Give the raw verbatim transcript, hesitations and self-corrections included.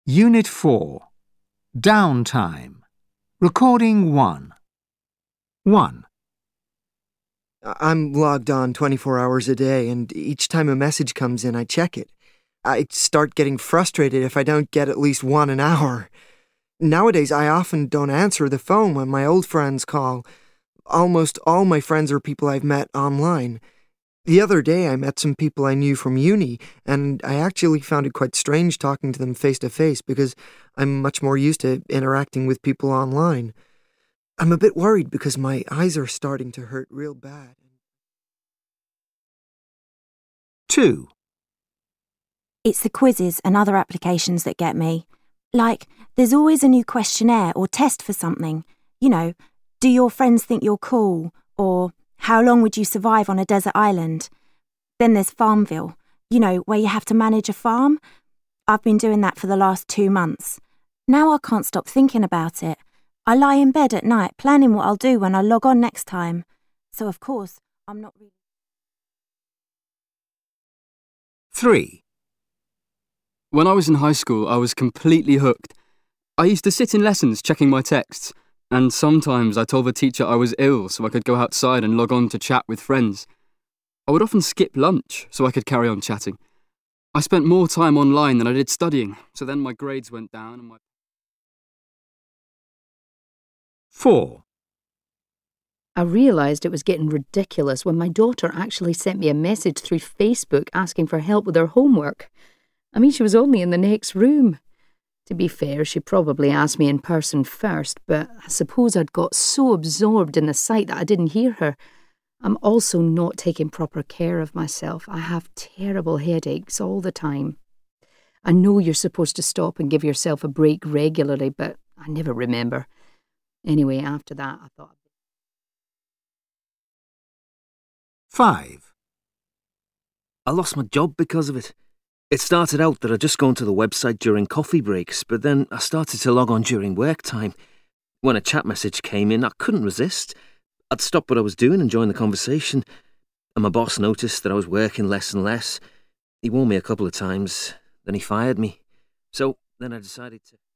Unit four. Downtime. Recording one. one. I'm logged on twenty-four hours a day, and each time a message comes in, I check it. I start getting frustrated if I don't get at least one an hour. Nowadays, I often don't answer the phone when my old friends call. Almost all my friends are people I've met online. The other day, I met some people I knew from uni, and I actually found it quite strange talking to them face-to-face because I'm much more used to interacting with people online. I'm a bit worried because my eyes are starting to hurt real bad. two. It's the quizzes and other applications that get me. Like, there's always a new questionnaire or test for something. You know, do your friends think you're cool? Or how long would you survive on a desert island? Then there's Farmville, you know, where you have to manage a farm. I've been doing that for the last two months. Now I can't stop thinking about it. I lie in bed at night planning what I'll do when I log on next time. So, of course, I'm not really... three. When I was in high school, I was completely hooked. I used to sit in lessons checking my texts, and sometimes I told the teacher I was ill so I could go outside and log on to chat with friends. I would often skip lunch so I could carry on chatting. I spent more time online than I did studying, so then my grades went down and my... four. I realised it was getting ridiculous when my daughter actually sent me a message through Facebook asking for help with her homework. I mean, she was only in the next room. To be fair, she probably asked me in person first, but I suppose I'd got so absorbed in the site that I didn't hear her. I'm also not taking proper care of myself. I have terrible headaches all the time. I know you're supposed to stop and give yourself a break regularly, but I never remember. Anyway, after that, I thought... five. I lost my job because of it. It started out that I'd just gone to the website during coffee breaks, but then I started to log on during work time. When a chat message came in, I couldn't resist. I'd stop what I was doing and join the conversation, and my boss noticed that I was working less and less. He warned me a couple of times, then he fired me. So then I decided to...